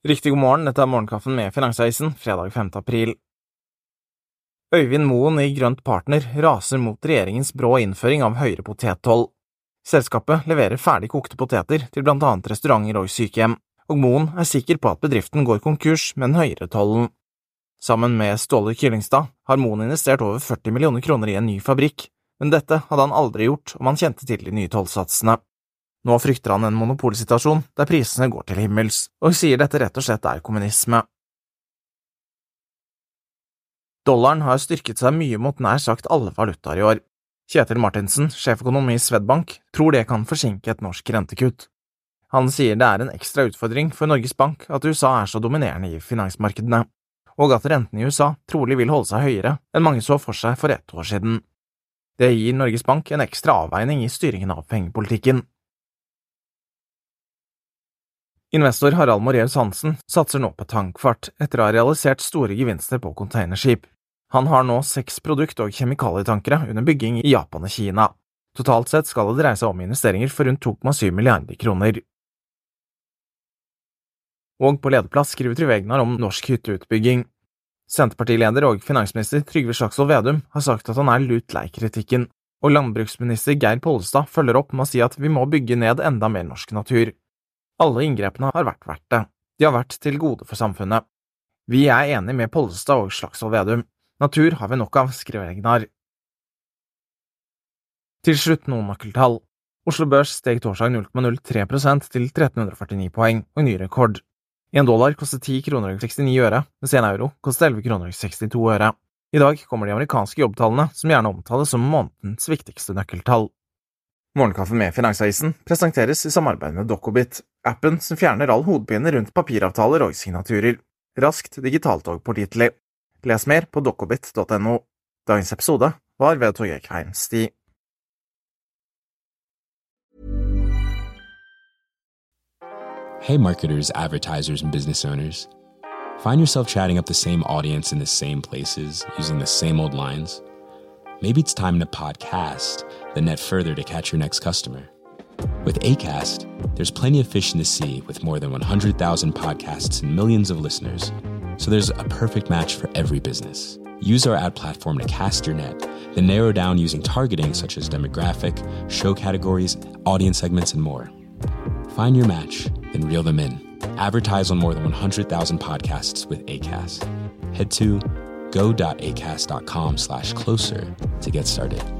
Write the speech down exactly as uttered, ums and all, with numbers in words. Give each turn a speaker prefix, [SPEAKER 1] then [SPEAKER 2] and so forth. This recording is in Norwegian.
[SPEAKER 1] Riktig god morgen, dette er morgenkaffen med Finansavisen, fredag femte april. Øyvind Moen i Grønt Partner raser mot regjeringens brå innføring av høyere potettoll. Selskapet leverer ferdig kokte poteter til blant annet restauranter og sykehjem, og Moen er sikker på at bedriften går konkurs med den høyere tollen. Sammen med Ståle Kyllingstad har Moen investert over førti millioner kroner i en ny fabrikk, men dette hadde han aldri gjort om han kjente til de nye tollsatsene. Nå frykter han en monopolsituasjon der prisene går til himmels, og sier dette rett og slett er kommunisme. Dollaren har styrket seg mye mot nær sagt alle valutaer i år. Kjetil Martinsen, sjeføkonom i Swedbank, tror det kan forsinke et norsk rentekutt. Han sier det er en ekstra utfordring for Norges Bank at U S A er så dominerende i finansmarkedene, og at renten i U S A trolig vil holde seg høyere enn mange så for seg for ett år siden. Det gir Norges Bank en ekstra avveining i styringen av pengepolitikken. Investor Harald Moraeus Hansen satser nå på tankfart etter å ha realisert store gevinster på containerskip. Han har nå seks produkt- og kjemikalietankere under bygging i Japan og Kina. Totalt sett skal det dreie seg om investeringer for rundt to komma syv milliarder kroner. Og på lederplass skriver Trygve Egnar om norsk hytteutbygging. Senterpartileder og finansminister Trygve Slagsvold Vedum har sagt at han er lut lei kritikken, og landbruksminister Geir Pollestad følger opp med å si at vi må bygge ned enda mer norsk natur. Alle inngrepene har vært verdt det. De har vært til gode for samfunnet. Vi er enige med Pollestad og Slagsvold Vedum. Natur har vi nok av, skriver Egnar. Til slutt noen nøkkeltall. Oslo Børs steg torsdag null komma null tre prosent til tretten førtini poeng, og ny rekord. En dollar kostet ti kroner og sekstini øre, mens en euro kostet elleve kroner og sekstito øre. I dag kommer de amerikanske jobbtallene, som gjerne omtales som månedens viktigste nøkkeltall. Morgenkaffen med Finansavisen presenteres i samarbeid med Dokobit, appen som fjerner all hodepine rundt papiravtaler og signaturer. Raskt, digitalt og pålitelig. Les mer på dokobit punktum no. Dagens episode var ved Torgeir Kvernsti.
[SPEAKER 2] Hey marketers, advertisers, and business owners. Find yourself chatting up the same audience in the same places, using the same old lines? Maybe it's time to podcast, then net further to catch your next customer. With Acast, there's plenty of fish in the sea with more than one hundred thousand podcasts and millions of listeners. So there's a perfect match for every business. Use our ad platform to cast your net, then narrow down using targeting such as demographic, show categories, audience segments, and more. Find your match, then reel them in. Advertise on more than one hundred thousand podcasts with Acast. Head to go.acast.com slash closer to get started.